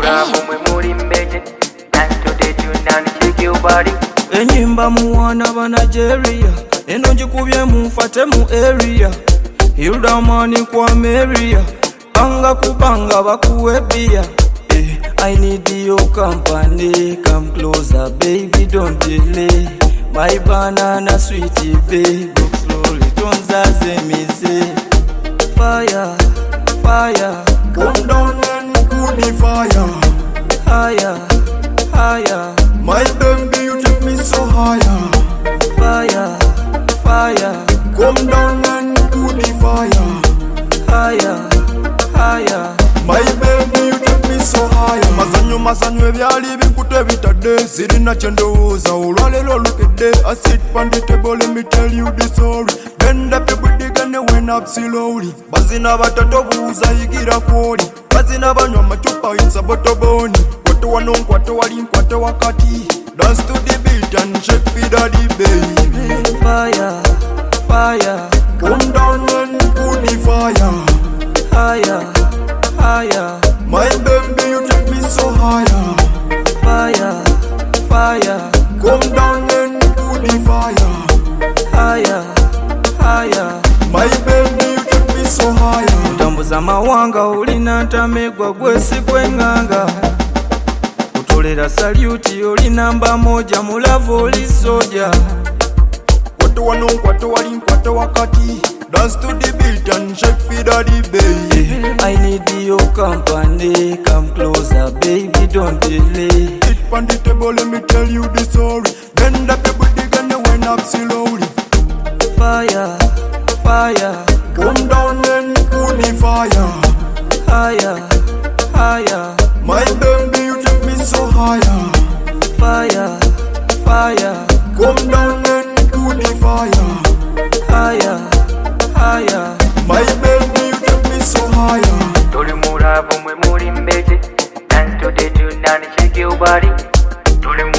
muravu mwe muri mbeje. Dance to the tune and shake your body. Enyimba muwana ba Nigeria, eno njikubye mufate mu area. Hilda mani kwa Maria, banga kubanga bakuwe bia. I need your company, come closer baby, don't delay. My banana sweetie baby, look slowly, don't zaze me say. Fire, fire, come down and cool the fire. Higher, higher, my baby you take me so higher. Fire, fire, come down and cool the fire. Higher, higher, my baby you take me so higher. Mazanyo ebyali bikute bitadde, sirina kyendowooza olwaleero olukedde. I sit on the table, let me tell you the story. Bend up your booty and it went up slowly. Bazina batato buuza yigira kwoli, bazina banywa amacupa yinza botoboni. Kwate wano nkwate wali nkwate wakati. Dance to the beat and shake for daddy baby. fire, fire, come down and cool the fire. higher, higher, my baby you take me so higher. fire, fire, come down and cool the fire. higher, higher, my baby you take me so higher. Tambuza mawanga ulina ntamegwa gwesi kwenganga. Utolera saluti oli namba moja, mulavu oli soja. Kwate wano nkwate wali nkwate wakati. Dance to the beat and shake for daddy baby. I need your company, come closer baby, don't delay. Sit on the table, let me tell you the story. Bend up your booty and it went up slowly. Fire, fire, come down and cool the fire. higher, higher, my baby you take me so higher. fire, fire, come down and cool the fire. higher, higher, my baby you take me so higher. Tuli muravu mwe muri mbeje. Dance to the tune and shake your body. Tuli